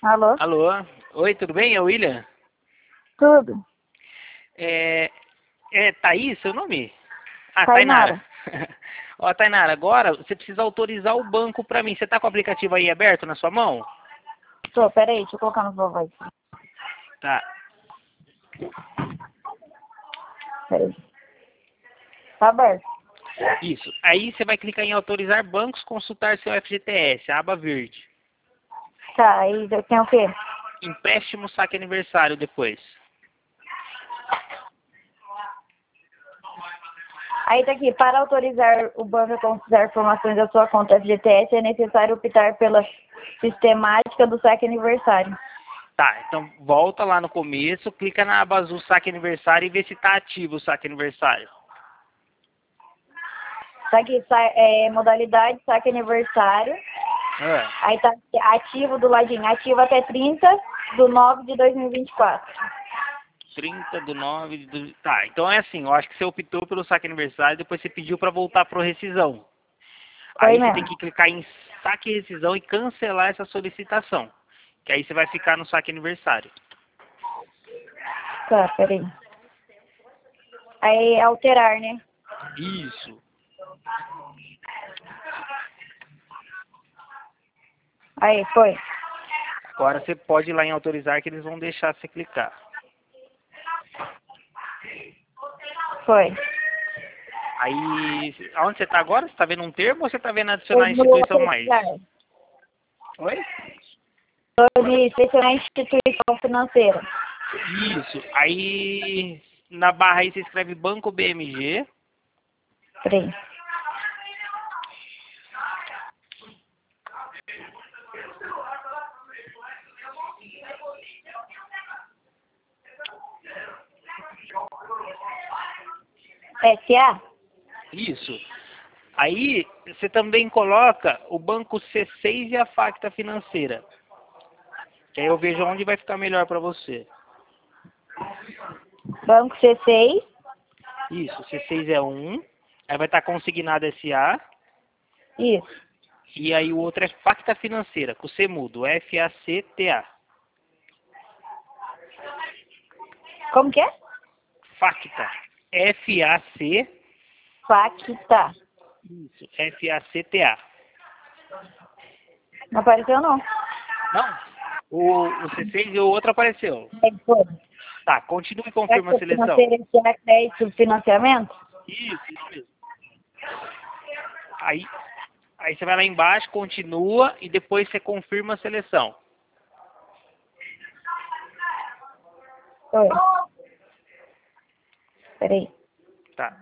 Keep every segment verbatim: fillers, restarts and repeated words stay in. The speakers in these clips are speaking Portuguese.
Alô? Alô? Oi, tudo bem? É o William? Tudo. É, é Thaís, seu nome? Ah, Tainara. Tainara. Ó, Tainara, agora você precisa autorizar o banco para mim. Você tá com o aplicativo aí aberto na sua mão? Tô, peraí, deixa eu colocar no voz. Tá. Peraí. Tá aberto. Isso. Aí você vai clicar em autorizar bancos, consultar seu F G T S, a aba verde. Tá, aí tem o quê? Empréstimo, saque aniversário depois. Aí tá aqui, para autorizar o banco a consultar informações da sua conta F G T S, é necessário optar pela sistemática do saque aniversário. Tá, então volta lá no começo, clica na aba azul saque aniversário e vê se tá ativo o saque aniversário. Tá aqui, sa é, modalidade saque aniversário. Ah. Aí tá ativo do ladinho, ativo até trinta de nove de dois mil e vinte e quatro. trinta do nove do... Tá, então é assim, eu acho que você optou pelo saque aniversário, depois você pediu para voltar pro rescisão. Foi Aí você mesmo. tem que clicar em saque e rescisão e cancelar essa solicitação. Que aí você vai ficar no saque aniversário. Tá, peraí. Aí alterar, né? Isso. Aí, foi. Agora você pode ir lá em autorizar que eles vão deixar você clicar. Foi. Aí, aonde você está agora? Você está vendo um termo ou você está vendo adicionar Eu vou instituição mais? autorizar. Oi? Eu me selecionar instituição financeira. Isso. Aí, na barra aí você escreve Banco B M G. Peraí. S A? Isso. Aí, você também coloca o Banco C seis e a Facta Financeira. Que aí eu vejo onde vai ficar melhor para você. Banco C seis. Isso, C seis é um. Aí vai estar consignado S A. Isso. E aí o outro é Facta Financeira, com C mudo, F A C T A. Como que é? Facta. F A C. Facta. Isso, F A C T A. Não apareceu, não. Não? O, o C seis e o outro apareceu. É, foi. Tá, continue e confirma a Facta seleção. financeira, S A, crédito, financiamento? Isso, isso mesmo. Aí, aí você vai lá embaixo, continua e depois você confirma a seleção. Foi. Peraí. Tá.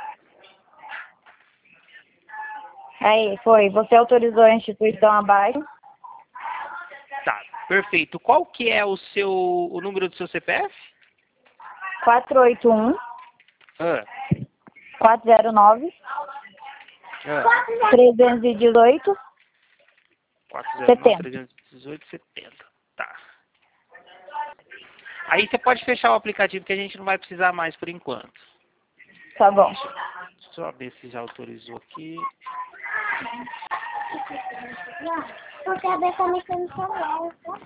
Aí, foi. Você autorizou a instituição abaixo? Tá, perfeito. Qual que é o seu o número do seu C P F? quatro oito um, Ah, quatro zero nove, ah. trezentos e dezoito, quatro zero nove, setenta. trezentos e dezoito, setenta. Tá. Aí você pode fechar o aplicativo que a gente não vai precisar mais por enquanto. Tá bom. Deixa eu só ver se já autorizou aqui. Porque a Beca mexendo no celular, tá?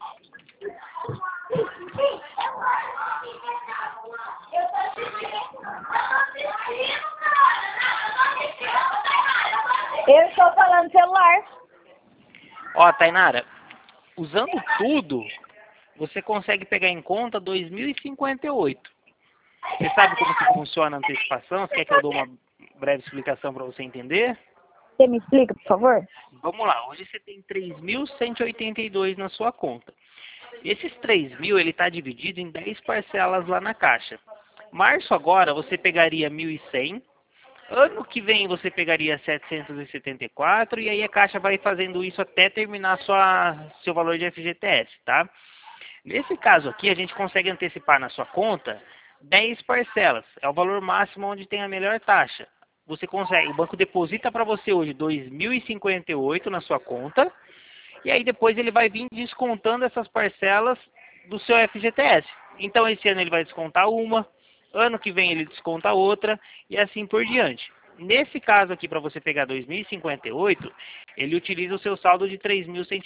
Eu estou falando celular. Ó, Tainara, usando tudo, você consegue pegar em conta dois mil e cinquenta e oito. Você sabe como que funciona a antecipação? Você quer que eu dou uma breve explicação para você entender? Você me explica, por favor? Vamos lá, hoje você tem três mil cento e oitenta e dois na sua conta. Esses três mil, ele está dividido em dez parcelas lá na Caixa. Março agora, você pegaria mil e cem. Ano que vem, você pegaria setecentos e setenta e quatro. E aí a Caixa vai fazendo isso até terminar sua, seu valor de F G T S, tá? Nesse caso aqui, a gente consegue antecipar na sua conta dez parcelas. É o valor máximo onde tem a melhor taxa. Você consegue, o banco deposita para você hoje dois mil e cinquenta e oito na sua conta. E aí depois ele vai vir descontando essas parcelas do seu F G T S. Então esse ano ele vai descontar uma, ano que vem ele desconta outra e assim por diante. Nesse caso aqui, para você pegar dois mil e cinquenta e oito, ele utiliza o seu saldo de três mil cento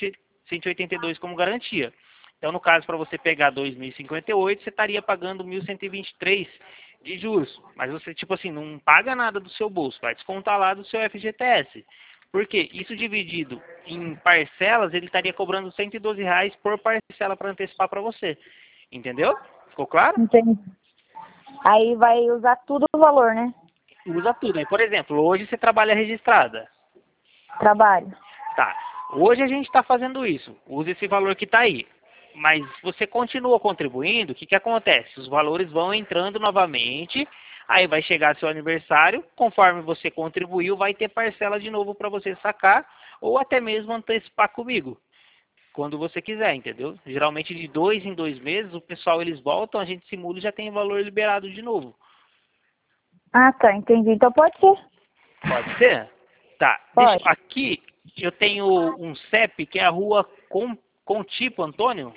cento e oitenta e dois como garantia. Então, no caso, para você pegar dois mil e cinquenta e oito, você estaria pagando mil cento e vinte e três de juros. Mas você, tipo assim, não paga nada do seu bolso, vai descontar lá do seu F G T S. Por quê? Isso dividido em parcelas, ele estaria cobrando cento e doze reais por parcela para antecipar para você. Entendeu? Ficou claro? Entendi. Aí vai usar tudo o valor, né? Usa tudo. Aí, por exemplo, hoje você trabalha registrada. Trabalho. Tá. Hoje a gente está fazendo isso. Usa esse valor que está aí. Mas você continua contribuindo, o que, que acontece? Os valores vão entrando novamente, aí vai chegar seu aniversário, conforme você contribuiu, vai ter parcela de novo para você sacar, ou até mesmo antecipar comigo, quando você quiser, entendeu? Geralmente de dois em dois meses, o pessoal eles voltam, a gente simula e já tem o valor liberado de novo. Ah, tá, entendi. Então pode ser. Pode ser? Tá. Pode. Deixa, aqui eu tenho um C E P, que é a rua com, com tipo, Antônio?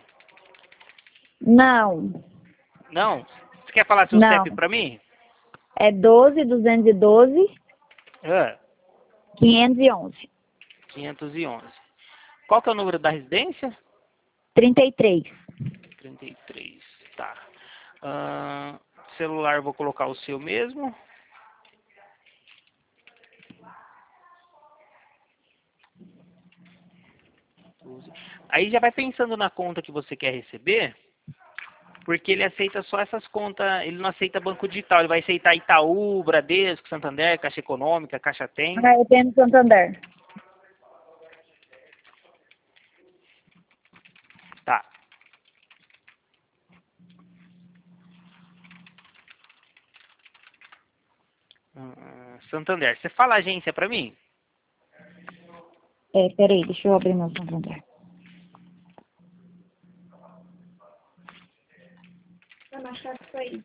Não. Não? Você quer falar seu Não. C E P para mim? É doze, duzentos e doze, É, quinhentos e onze. quinhentos e onze. Qual que é o número da residência? trinta e três. trinta e três, tá. Ah, celular, vou colocar o seu mesmo. Aí já vai pensando na conta que você quer receber, porque ele aceita só essas contas, ele não aceita banco digital, ele vai aceitar Itaú, Bradesco, Santander, Caixa Econômica, Caixa Tem. Ah, eu tenho no Santander. Tá. Hum, Santander, você fala a agência pra mim? É, peraí, deixa eu abrir meu Santander. Eu não achava que foi isso.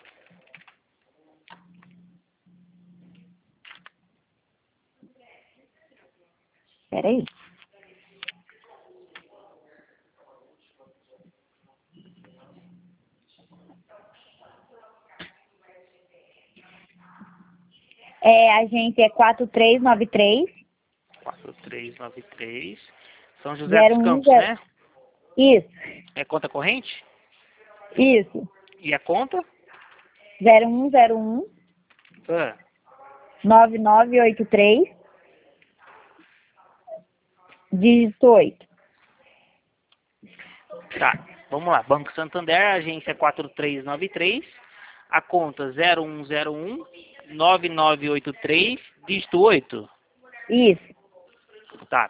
Peraí. É, a agência é quatro três nove três. quatro três nove três. São José zero dos um Campos, zero. né? Isso, É conta corrente? isso. E a conta? zero um zero um, Ah, nove nove oito três, dígito oito. tá. Vamos lá. Banco Santander, agência quatro três nove três. A conta zero um zero um, nove nove oito três, dígito oito. Isso. Tá.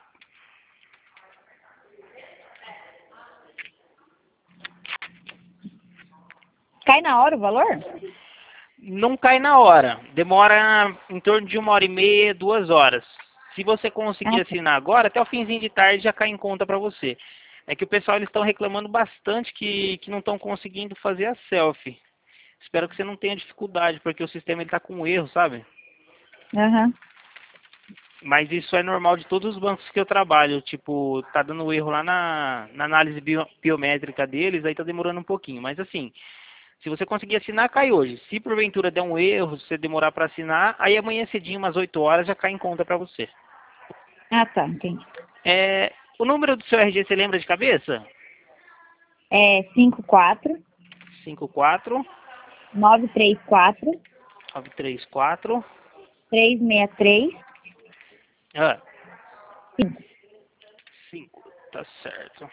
Cai na hora o valor? Não cai na hora. Demora em torno de uma hora e meia, duas horas. Se você conseguir Ah, tá. assinar agora, até o finzinho de tarde já cai em conta para você. É que o pessoal eles estão reclamando bastante que, que não estão conseguindo fazer a selfie. Espero que você não tenha dificuldade, porque o sistema está com erro, sabe? Aham. Mas isso é normal de todos os bancos que eu trabalho. Tipo, tá dando erro lá na, na análise bio, biométrica deles, aí tá demorando um pouquinho. Mas assim, se você conseguir assinar, cai hoje. Se porventura der um erro, se você demorar para assinar, aí amanhã cedinho, umas oito horas, já cai em conta para você. Ah, tá, entendi. É, o número do seu R G você lembra de cabeça? É cinco quatro cinco quatro nove três quatro nove três quatro. três seis três Ah, cinco. cinco. Tá certo.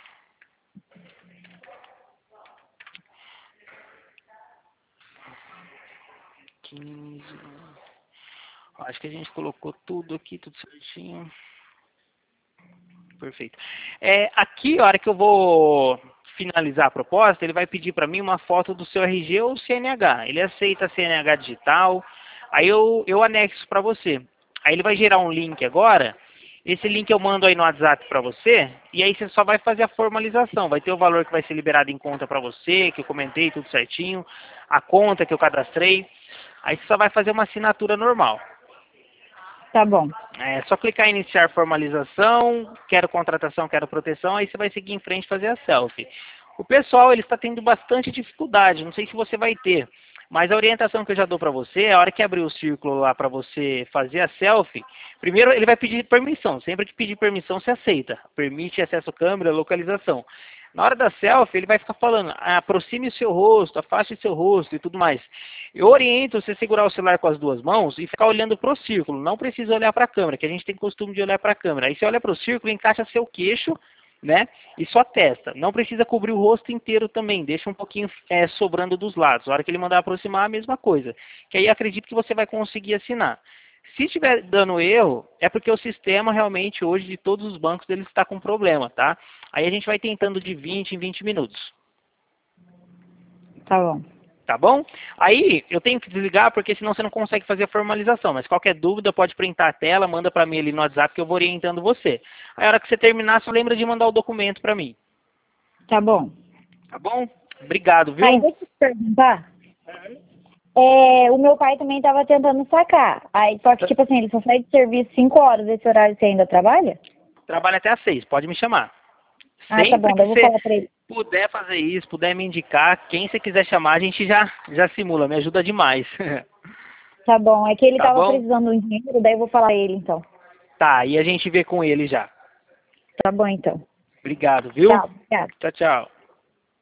quinze. Acho que a gente colocou tudo aqui, tudo certinho. Perfeito. É, aqui, a hora que eu vou finalizar a proposta, ele vai pedir para mim uma foto do seu R G ou C N H. Ele aceita C N H digital. Aí eu, eu anexo para você. Aí ele vai gerar um link agora. Esse link eu mando aí no WhatsApp para você. E aí você só vai fazer a formalização. Vai ter o valor que vai ser liberado em conta para você, que eu comentei tudo certinho. A conta que eu cadastrei. Aí você só vai fazer uma assinatura normal. Tá bom. É só clicar em iniciar formalização, quero contratação, quero proteção, aí você vai seguir em frente e fazer a selfie. O pessoal ele está tendo bastante dificuldade, não sei se você vai ter, Mas a orientação que eu já dou para você, a hora que abrir o círculo lá para você fazer a selfie, primeiro ele vai pedir permissão. Sempre que pedir permissão, você aceita. Permite acesso à câmera, localização. Na hora da selfie, ele vai ficar falando, aproxime o seu rosto, afaste o seu rosto e tudo mais. Eu oriento você segurar o celular com as duas mãos e ficar olhando para o círculo. Não precisa olhar para a câmera, que a gente tem costume de olhar para a câmera. Aí você olha para o círculo, encaixa seu queixo, né, e sua testa. Não precisa cobrir o rosto inteiro também. Deixa um pouquinho é, sobrando dos lados. Na hora que ele mandar aproximar, a mesma coisa. Que aí acredito que você vai conseguir assinar. Se estiver dando erro, é porque o sistema realmente hoje de todos os bancos ele está com problema, tá? Aí a gente vai tentando de vinte em vinte minutos. Tá bom. Tá bom? Aí eu tenho que desligar porque senão você não consegue fazer a formalização. Mas qualquer dúvida pode printar a tela, manda para mim ali no WhatsApp que eu vou orientando você. Aí a hora que você terminar, só lembra de mandar o documento para mim. Tá bom. Tá bom? Obrigado, viu? Aí, deixa eu te perguntar. É, o meu pai também estava tentando sacar. Aí, só que, tipo assim, ele só sai de serviço cinco horas. Esse horário você ainda trabalha? Trabalha até às seis, pode me chamar. Ah, tá bom, Sempre daí eu vou que falar você pra ele. puder fazer isso, puder me indicar, quem você quiser chamar, a gente já, já simula, me ajuda demais. Tá bom, é que ele Tá tava bom? precisando de um dinheiro, daí eu vou falar a ele, então. Tá, e a gente vê com ele já. Tá bom, então. Obrigado, viu? Tchau, obrigada. Tchau, tchau.